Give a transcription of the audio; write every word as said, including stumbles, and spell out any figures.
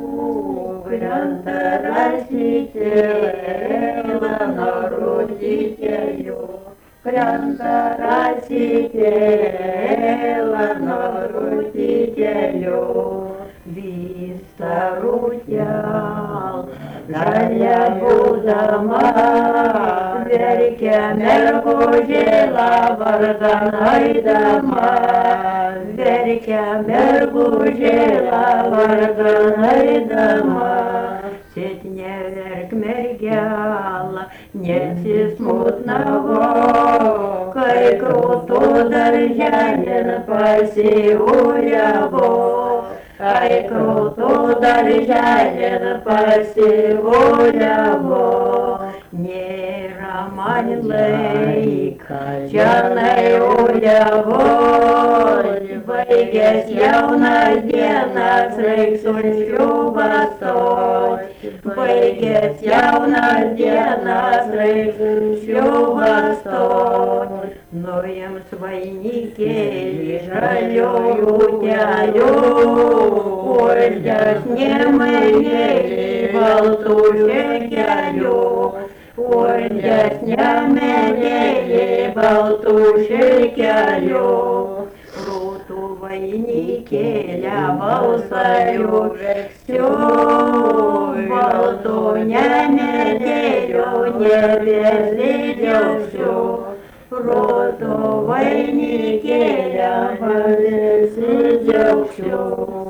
Крянта рассветела на родителю, Крянта рассветела на родителю, Виста рутял, жаля будама, Верке мерку жила варданай дама, Верке мерку жила варданай дама, Сеть не верк мергяла, нет си смутного, Кай круто държанин пасивуяво, Кай круто държанин пасивуяво, не роман лейка, чанай уявой, Baigės jaunas dienas, reik sunčių vasoj. Baigės jaunas dienas, reik sunčių vasoj. Nuims vainikėlį žaliųjų kelių, uždės nemažėlį baltų šekelių. Uždės nemelėlį baltų šekelių. Vainikėlę balsarių verksiu, baltų nemelėlių nebesidžiaugsiu. Roto vainikėlę nebesidžiaugsiu.